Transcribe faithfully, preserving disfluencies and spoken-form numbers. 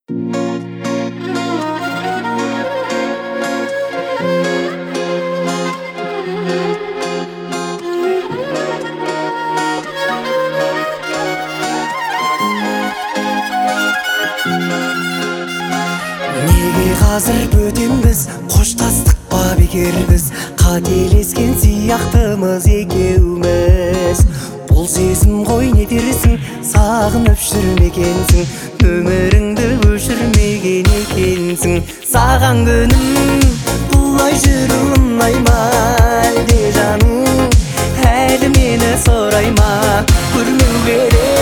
Неге қазір бөтенбіз, қоштастық па бекер біз, қателескен сияқтымыз екеуміз. Бұл сезім ғой не дерсің, сағынып жүрмекенсің, өміріңді өшірмеген екенсің. Саған күнім бұлай жүру ұнайма, әлде жаным әлі мені сұрай ма? Көрмеу керек